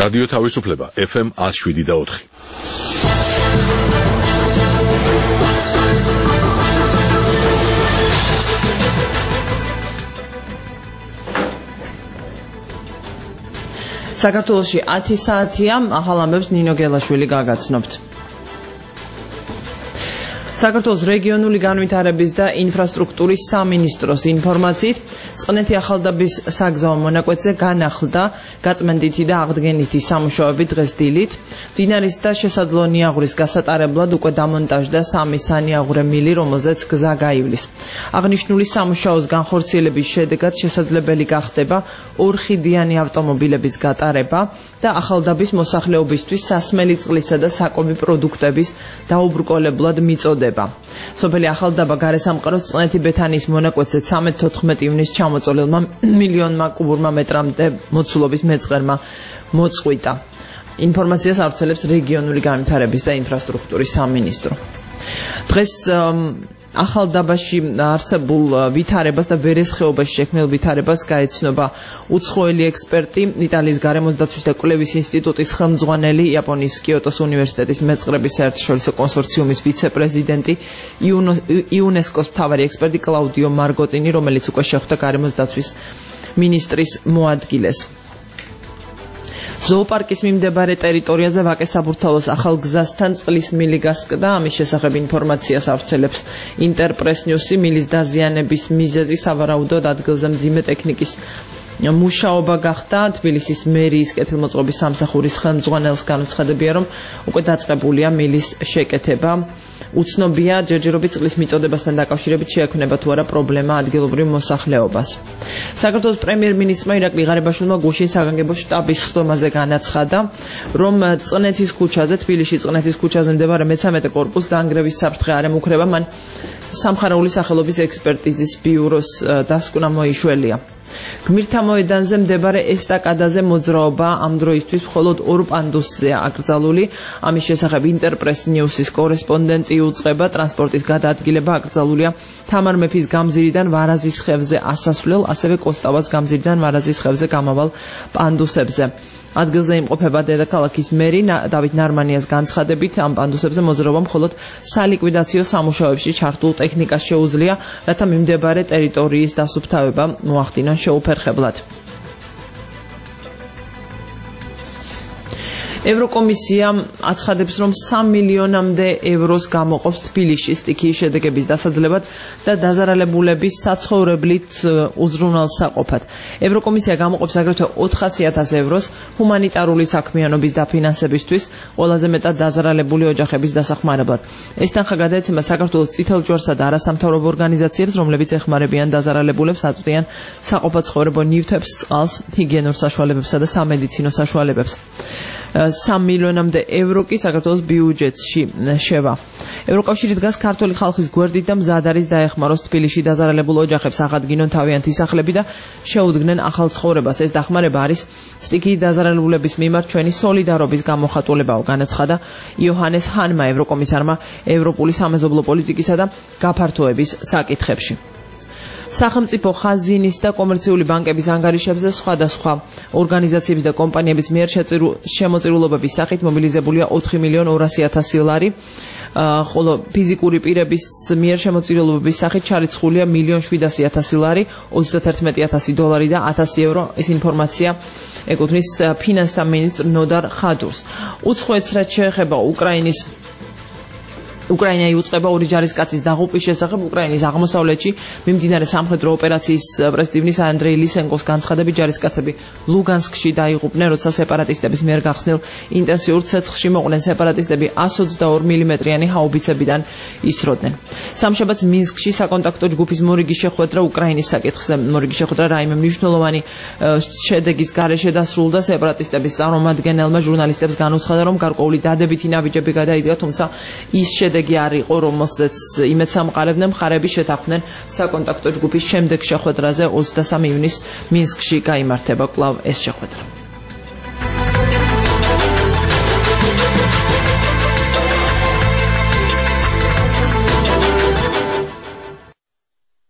რადიო თავისუფლება FM 107.4. საქართველოში 10 საათია, ახალ ამბებს ნინო გელაშვილი გაგაცნობთ. საქართველოს რეგიონული განვითარების და ინფრასტრუქტურის სამინისტროს ინფორმაციით, წყნეთი ახალდაბის საგზაო მონაკვეთზე განახლდა გაწმენდითი და აღდგენითი სამუშაოები დღეს დილით. მდინარის და შესაძლო ნიაღურის გასატარებლად უკვე დამონტაჟდა 3 სანიაღურე მილი, რომელზეც გზა გაივლის. აღნიშნული სამუშაოს განხორციელების შედეგად შესაძლებელი გახდება ორხიდიანი ავტომობილების გატარება და ახალდაბის მოსახლეობისთვის სასმელი წყლისა და საკვები პროდუქტების დაუბრკოლებლად მიწოდება. სოფელი ახალდაბა გარესამყაროს წყნეთი ბეთანის მონაკვეთზე 13-14 ივნისს ჩამოწოლილმა მილიონმა კუბურმა მეტრამდე მოცულობის მეწყერმა მოწყვიტა. ინფორმაციას ავრცელებს რეგიონული განვითარების და ინფრასტრუქტურის სამინისტრო. დღეს ახალდაბაში არსებულ ვითარებას და ვერესხეობაში შექმნილ ვითარებას გაეცნობა უცხოელი ექსპერტი, იტალიის გარემოსდაცვის და კვლევის ინსტიტუტის ხელმძღვანელი, იაპონიის კიოტოს უნივერსიტეტის მეწყრების საერთაშორისო კონსორციუმის ვიცე-პრეზიდენტი, იუნესკოს მთავარი ექსპერტი კლაუდიო მარგოტინი, რომელიც უკვე შეხვდა გარემოსდაცვის მინისტრის მოადგილეს. ზოოპარკის მიმდებარე ტერიტორიაზე ვაკე საბურთალოს ახალ გზასთან წყლის მილი გასკდა. ამის შესახებ ინფორმაციას ავრცელებს ინტერპრეს ნიუსი. მილის დაზიანების მიზეზი სავარაუდოდ ადგილზე მძიმე ტექნიკის მუშაობა გახდა. თბილისის მერიის კეთილმოწყობის სამსახურის ხელმძღვანელს განუცხადებია, რომ უკვე დაწყებულია მილის შეკეთება. უცნობია ჯერჯერობით წყლის მიწოდებასთან დაკავშირებით შეექმნება თუ არა პრობლემა ადგილობრივ მოსახლეობას. საქართველოს პრემიერ-მინისტრმა ირაკლი ღარიბაშვილმა გუშინ საგანგებო შტაბის ხდომაზე განაცხადა, რომ წყნეთის ქუჩაზე, თბილისში წყნეთის ქუჩაზე მდებარე მე-13 კორპუსს დაანგრევის საფრთხე არ ემუქრება, მან სამხარეული სახელობის ექსპერტიზის ბიუროს დასკვნა მოიშველია. გმირთა მოედანზე მდებარე ესტაკადაზე მოძრაობა ამ დროისთვის მხოლოდ 2 პანდუსზეა აკრძალული. ამის შესახებ ინტერპრეს ნიუსის კორესპონდენტი უწყება. ტრანსპორტის გადაადგილება აკრძალულია თამარ მეფის გამზირიდან ვარაზის ხევზე ასასვლელ, ასევე კოსტავას გამზირიდან ვარაზის ხევზე გამავალ პანდუსებზე. ადგილზე იმყოფება დედაქალაქის მერი დავით ნარმანიას განცხადებით, ამ პანდუსებზე მოძრაობა მხოლოდ სალიკვიდაციო სამუშაოებში ჩართულ ტექნიკას შეუძლია, რათა მიმდებარე ტერიტორიის დასუფთავება მოახდინონ შეუფერხებლად. ევროკომისია აცხადებს, რომ 3 მილიონამდე ევროს გამოყოფს თბილისში სტიქიის შედეგების დასაძლებად და დაზარალებულების საცხოვრებლით უზრუნველსაყოფად. ევროკომისია გამოყოფს აგრეთვე 400.000 ევროს ჰუმანიტარული საქმიანობის დაფინანსებისთვის, ყველაზე მეტად დაზარალებული ოჯახების დასახმარებლად. ეს თანხა გადაეცემა საქართველოს წითელ ჯვარსა და არასამთავრობო ორგანიზაციებს, რომლებიც ეხმარებიან დაზარალებულებს, აწვდიან საყოფაცხოვრებო ნივთებს, წყალს, ჰიგიენურ საშუალებებსა და სამედიცინო საშუალებებს. 3 მილიონამდე евро კი საქართველოს ბიუჯეტში შევა. ევროკავშირი დგას ქართული ხალხის გვერდით და მზად არის დაეხმაროს თბილისში დაზარალებულ ოჯახებს აღადგინონ თავიანთი სახლები და შეუდგნენ ახალ ცხოვრებას. ეს დახმარება არის სტიქიის დაზარალებულების მიმართ ჩვენი სოლიდარობის გამოხატულებაო, განაცხადა იოჰანეს ჰანმა, ევროკომისარმა ევროპული სამეზობლო პოლიტიკისა და გაფართოების საკითხებში. სახელმწიფო ხაზინის და კომერციული ბანკების ანგარიშებზე სხვადასხვა ორგანიზაციების და კომპანიების მიერ შემოწირულობების სახით მობილიზებულია 4.200.000 ლარი, ხოლო ფიზიკური პირების მიერ შემოწირულობების სახით ჩარიცხულია 1.700.000 ლარი, 31.000 დოლარი და 1000 евро. ეს ინფორმაცია ეკუთვნის ფინანსთა მინისტრ ნოდარ ხადურს. უცხოეთს რაც შეეხება უკრაინა იუწყება 2 ჯარისკაცის დაღუპვის შესახებ. უკრაინის აღმოსავლეთში მიმდინარე სამხედრო ოპერაციის პრეზიდენტის ანდრეი ლისენკოს განცხადებით, ჯარისკაცები ლუგანსკში დაიღუპნენ, როცა სეპარატისტების მიერ გახსნილ ინტენსიურ ცეცხლში მოყვნენ სეპარატისტები 122 მმ-იანი ჰაუბიცებიდან ისროდნენ. სამშაბათს მინსკში საკონტაქტო ჯგუფის მორიგი შეხვედრა უკრაინის საკითხზე. მორიგი შეხვედრა რაიმე მნიშვნელოვანი შედეგის გარეშე დასრულდა. სეპარატისტების წარმომადგენელმა ჟურნალისტებს განუცხადა, რომ გარკვეული დადებითი ნაბიჯები გადაიდგა, თუმცა ის შედეგი არ იყო, რომელზეც იმედს ამყარებდნენ მხარეები შეთანხმდნენ საკონტაქტო ჯგუფის შემდეგ შეხვედრაზე 23 ივნისს მინსკში გაიმართება კვლავ ეს შეხვედრა.